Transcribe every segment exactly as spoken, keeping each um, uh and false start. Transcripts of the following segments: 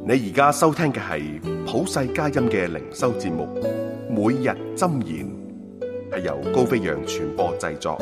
你而家收聽嘅係普世佳音嘅靈修節目，每日箴言，係由高飛揚傳播製作。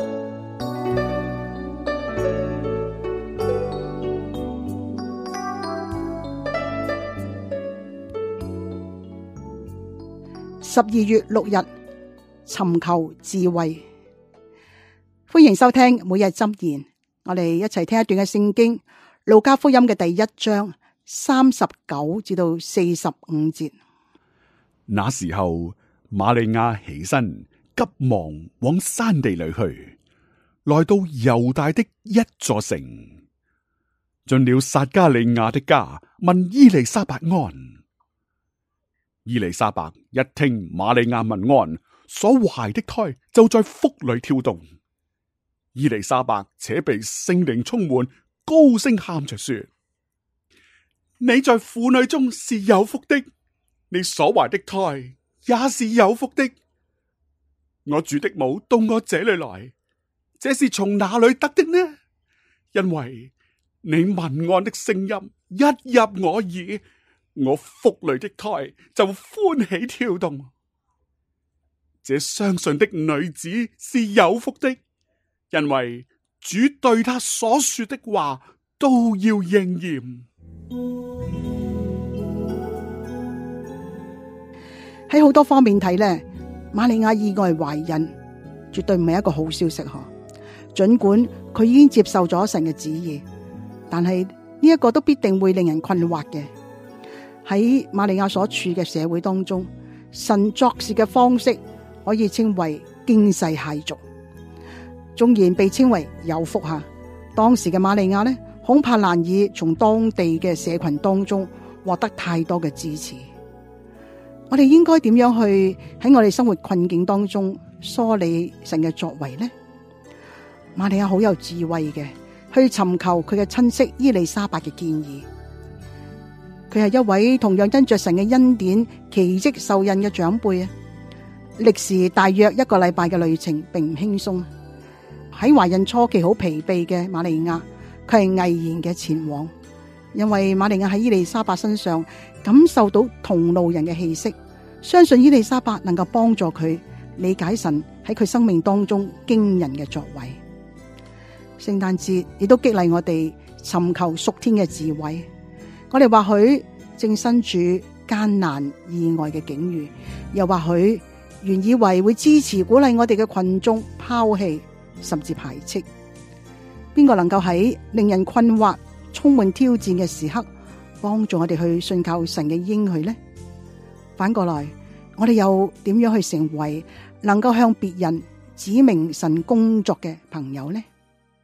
十二月六日，尋求智慧。歡迎收聽每日箴言，我哋一齊聽一段嘅聖經，路加福音嘅第一章三十九至到四十五節。 那時候，瑪利亞起身，急忙往山地裏去，來到猶大的一座城，進了撒加利亞的家，問伊麗莎白安。伊麗莎白一聽瑪利亞問安，所懷的胎就在腹裏跳動。伊麗莎白且被聖靈充滿，高聲喊着說：你在婦女中是有福的，你所懷的胎也是有福的。我主的母到我這裏來，這是從哪裏得的呢？因為你問安的聲音一入我耳，我腹裏的胎就歡喜跳動。這相信的女子是有福的，因為主對她所說的話都要應驗。 喺好多方面睇呢，瑪利亞意外懷孕絕對唔係一個好消息嗬。盡管佢已經接受咗神嘅旨意，但係呢一個都必定會令人困惑嘅。喺瑪利亞所處嘅社會當中，神作事嘅方式可以稱為驚世駭俗。縱然被稱為有福吓，當時嘅瑪利亞呢，恐怕難以從當地嘅社群當中獲得太多嘅支持。我哋應該點樣去喺我哋生活困境當中梳理神嘅作為呢？瑪利亞好有智慧嘅，去尋求佢嘅親戚伊麗莎白嘅建議。佢係一位同樣因着神嘅恩典奇蹟受孕嘅長輩啊！歷時大約一個禮拜嘅旅程並唔輕鬆。喺懷孕初期好疲憊嘅瑪利亞，佢係毅然嘅前往，因為瑪利亞喺伊麗莎白身上感受到同路人嘅氣息，相信伊麗莎白能夠幫助佢理解神喺佢生命當中驚人嘅作為。聖誕節亦都激勵我哋尋求屬天嘅智慧。我哋或許正身處艱難意外嘅境遇，又或許原以為會支持鼓勵我哋嘅群眾拋棄甚至排斥。邊個能夠喺令人困惑、充滿挑戰嘅時刻，幫助我哋去信靠神嘅應許呢？反過來，我哋又點樣去成為能夠向別人指明神工作嘅朋友呢？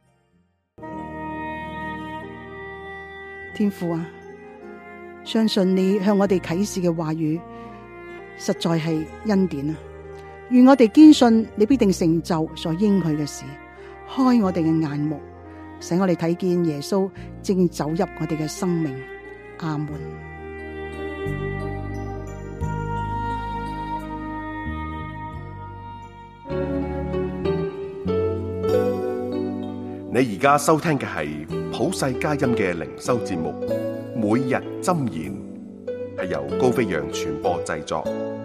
天父啊，相信你向我哋啟示嘅話語，實在係恩典啊！願我哋堅信你必定成就所應許嘅事，開我哋嘅眼目，使我哋睇見耶穌正走入我哋嘅生命。阿門。 你而家收聽嘅係普世佳音嘅靈修節目，每日箴言，係由高飛揚傳播製作。